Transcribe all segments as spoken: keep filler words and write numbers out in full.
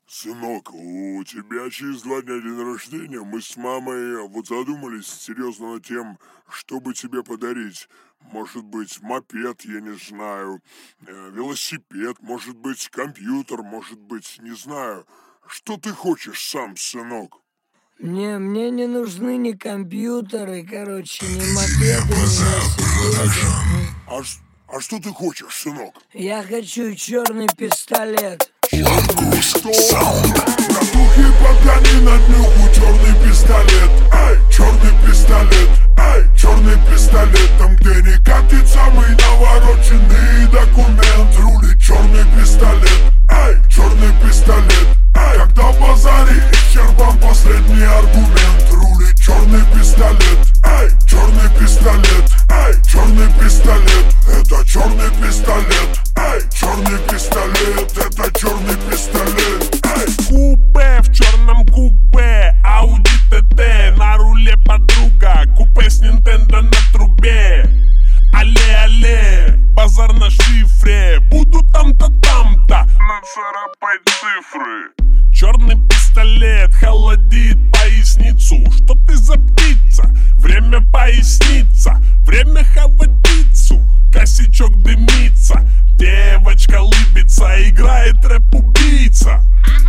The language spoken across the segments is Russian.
Сынок, у тебя через два дня день рождения. Мы с мамой вот задумались серьезно над тем, чтобы тебе подарить. Может быть, мопед, я не знаю, э, велосипед, может быть, компьютер, может быть, не знаю. Что ты хочешь сам, сынок? Мне, мне не нужны ни компьютеры, короче, ни мопеды, ни велосипеды. А, ш- а что ты хочешь, сынок? Я хочу черный пистолет. Братухи, подгони на днюху черный пистолет. Эй, черный пистолет, эй, черный пистолет. Там, где не катит самый навороченный документ. Рулит черный пистолет, эй, черный пистолет. Эй, когда в базаре исчерпан последний аргумент. Рулит черный пистолет, эй, черный пистолет. Эй, черный пистолет, это черный пистолет. Эй, черный пистолет, это черный пистолет. Эй. Купе в черном купе, Audi ти ти, на руле подруга, купе с Nintendo на трубе. Але-але, базар на шифре, буду там-то, там-то, нацарапай цифры. Черный пистолет холодит поясницу. Что ты за птица? Время поясница, время хавать пиццу. Косячок дымится, девочка лыбится, играет рэп-убийца.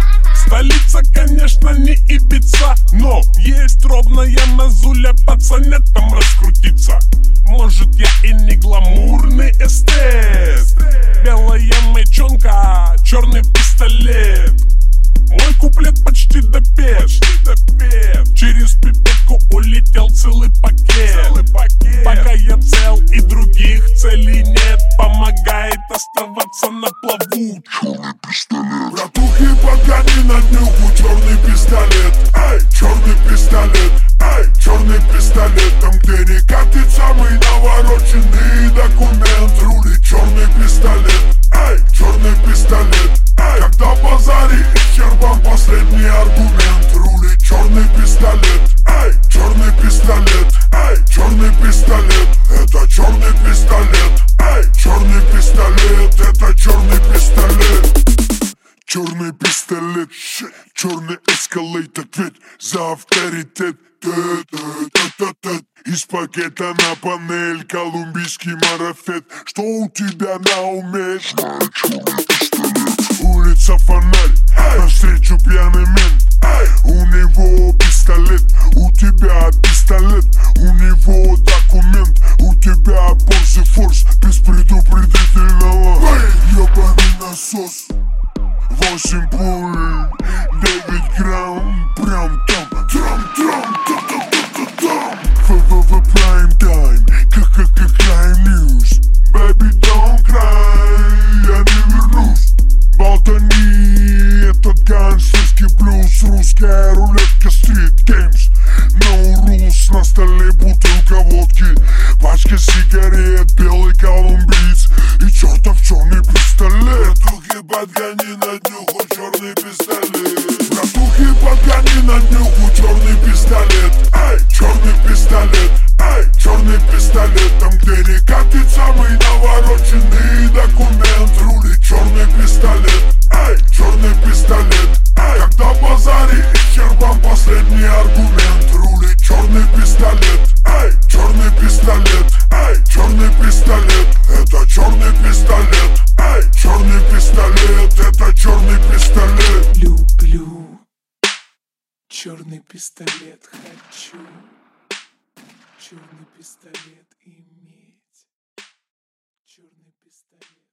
Столица, конечно, не Ибица, но есть ровная мазуля пацанетам раскрутиться. Может, я и не гламурный эстет. Белая мечонка, черный пистолет. Мой куплет почти допет, допет. Через пипетку улетел целый пакет. целый пакет. Пока я цел и других целей нет, помогает оставаться на плаву черный пистолет. Братухи, подгони на днюху черный пистолет. Эй, черный пистолет, эй, черный пистолет. Там, где не катит самый навороченный документ. Рулит черный пистолет, эй, черный пистолет. Эй, когда в базаре исчерпан последний аргумент. Рулит черный пистолет, эй, черный пистолет. Эй, черный пистолет, это черный пистолет. Эй, черный пистолет, это черный пистолет. Черный пистолет, черный эскалейт, ответ за авторитет. Та-та-та-та-та. Из пакета на панель колумбийский марафет. Что у тебя на уме? Черный пистолет. Улица фонарь, навстречу пьяный мент. У него пистолет, у тебя пистолет. У него документ, у тебя Porsche Force без предупредительного. Ёбаный насос. Восемь пуль, девять грамм, прям там, трам, трам, та та та та там. ВВВ Prime Time, КХК Crime News. Baby, don't cry, я не вернусь. Болтани, этот гангстерский блюз. Русская рулетка, Street Games. No rules, на столе бутылка водки. Пачка сигарет, белый колумбиец и чертов черный пистолет. Братухи, подгони на днюху черный пистолет. Братухи, подгони на днюху черный пистолет. Эй, черный пистолет, эй, черный пистолет. Там, где не катит самый навороченный документ. Рулит черный пистолет, эй, черный пистолет. Эй, когда в базаре исчерпан последний аргумент. Рулит черный пистолет, эй, черный пистолет. Эй, черный пистолет, это черный пистолет. Эй, черный пистолет, это черный пистолет. Люблю черный пистолет, хочу черный пистолет иметь. Черный пистолет.